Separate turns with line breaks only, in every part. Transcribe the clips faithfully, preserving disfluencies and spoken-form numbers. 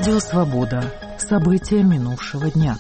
Радио «Свобода». События минувшего дня.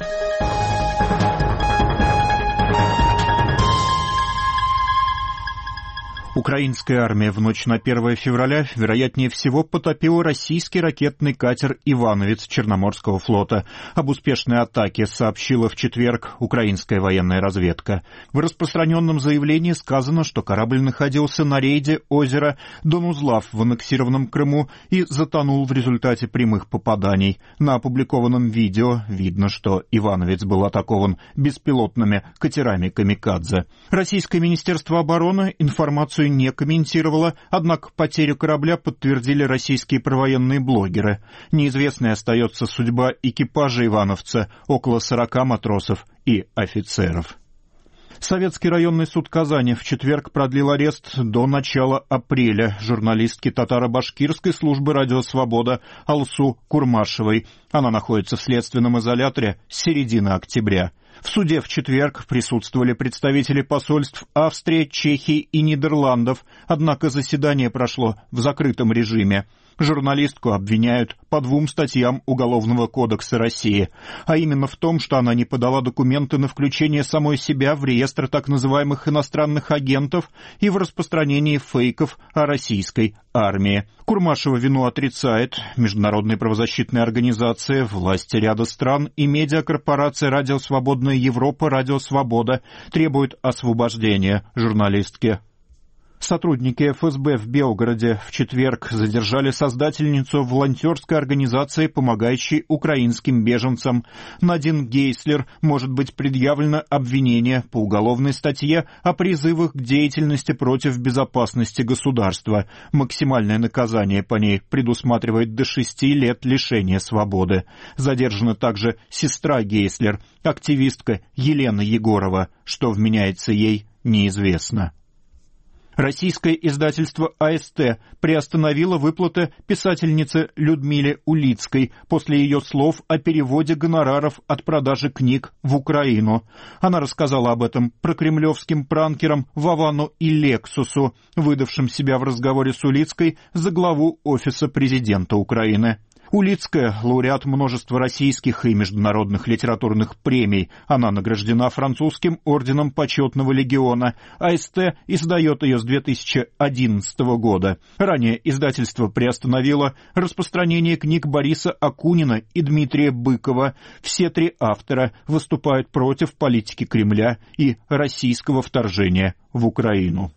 Украинская армия в ночь на первое февраля, вероятнее всего, потопила российский ракетный катер «Ивановец» Черноморского флота. Об успешной атаке сообщила в четверг украинская военная разведка. В распространенном заявлении сказано, что корабль находился на рейде озера Донузлав в аннексированном Крыму и затонул в результате прямых попаданий. На опубликованном видео видно, что «Ивановец» был атакован беспилотными катерами «Камикадзе». Российское министерство обороны информацию не комментировала, однако потерю корабля подтвердили российские провоенные блогеры. Неизвестной остается судьба экипажа «Ивановца», около сорока матросов и офицеров. Советский районный суд Казани в четверг продлил арест до начала апреля журналистки татаро-башкирской службы «Радио Свобода» Алсу Курмашевой. Она находится в следственном изоляторе с середины октября. В суде в четверг присутствовали представители посольств Австрии, Чехии и Нидерландов, однако заседание прошло в закрытом режиме. Журналистку обвиняют по двум статьям Уголовного кодекса России, а именно в том, что она не подала документы на включение самой себя в реестр так называемых иностранных агентов и в распространении фейков о российской армии. Курмашева вину отрицает. Международные правозащитные организации, власти ряда стран и медиакорпорация «Радио Свободная Европа», «Радио Свобода» требуют освобождения журналистки. Сотрудники эф эс бэ в Белгороде в четверг задержали создательницу волонтерской организации, помогающей украинским беженцам. Надин Гейслер может быть предъявлено обвинение по уголовной статье о призывах к деятельности против безопасности государства. Максимальное наказание по ней предусматривает до шести лет лишения свободы. Задержана также сестра Гейслер, активистка Елена Егорова. Что вменяется ей, неизвестно. Российское издательство а эс тэ приостановило выплаты писательнице Людмиле Улицкой после ее слов о переводе гонораров от продажи книг в Украину. Она рассказала об этом прокремлевским пранкерам Вовану и Лексусу, выдавшим себя в разговоре с Улицкой за главу Офиса президента Украины. Улицкая – лауреат множества российских и международных литературных премий. Она награждена французским орденом почетного легиона. а эс тэ издает ее с две тысячи одиннадцатого года. Ранее издательство приостановило распространение книг Бориса Акунина и Дмитрия Быкова. Все три автора выступают против политики Кремля и российского вторжения в Украину.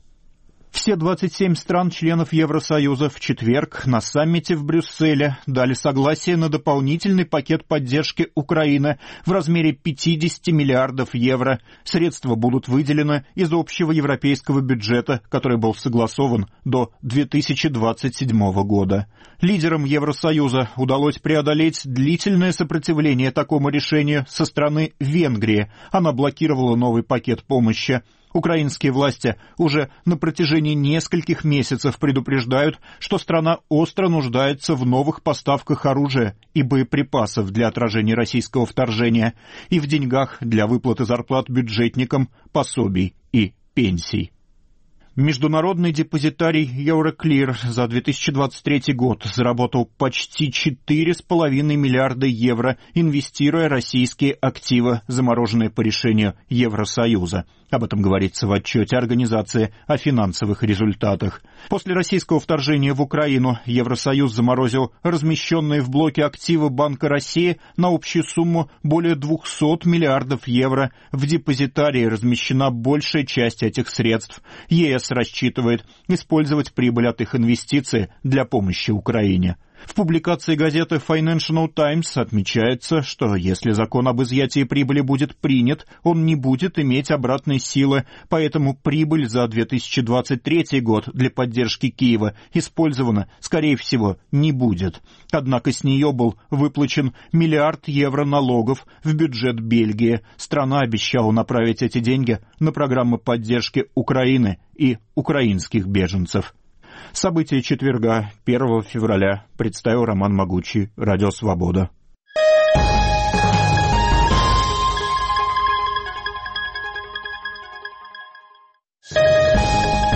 Все двадцать семь стран-членов Евросоюза в четверг на саммите в Брюсселе дали согласие на дополнительный пакет поддержки Украины в размере пятьдесят миллиардов евро. Средства будут выделены из общего европейского бюджета, который был согласован до две тысячи двадцать седьмого года. Лидерам Евросоюза удалось преодолеть длительное сопротивление такому решению со стороны Венгрии. Она блокировала новый пакет помощи. Украинские власти уже на протяжении нескольких месяцев предупреждают, что страна остро нуждается в новых поставках оружия и боеприпасов для отражения российского вторжения и в деньгах для выплаты зарплат бюджетникам, пособий и пенсий. Международный депозитарий Euroclear за две тысячи двадцать третий год заработал почти четыре с половиной миллиарда евро, инвестируя российские активы, замороженные по решению Евросоюза. Об этом говорится в отчете организации о финансовых результатах. После российского вторжения в Украину Евросоюз заморозил размещенные в блоке активы Банка России на общую сумму более двухсот миллиардов евро. В депозитарии размещена большая часть этих средств. ЕС рассчитывает использовать прибыль от их инвестиций для помощи Украине. В публикации газеты Financial Times отмечается, что если закон об изъятии прибыли будет принят, он не будет иметь обратной силы, поэтому прибыль за две тысячи двадцать третий год для поддержки Киева использована, скорее всего, не будет. Однако с нее был выплачен миллиард евро налогов в бюджет Бельгии. Страна обещала направить эти деньги на программы поддержки Украины и украинских беженцев. События четверга, первого февраля, представил Роман Могучий, Радио Свобода.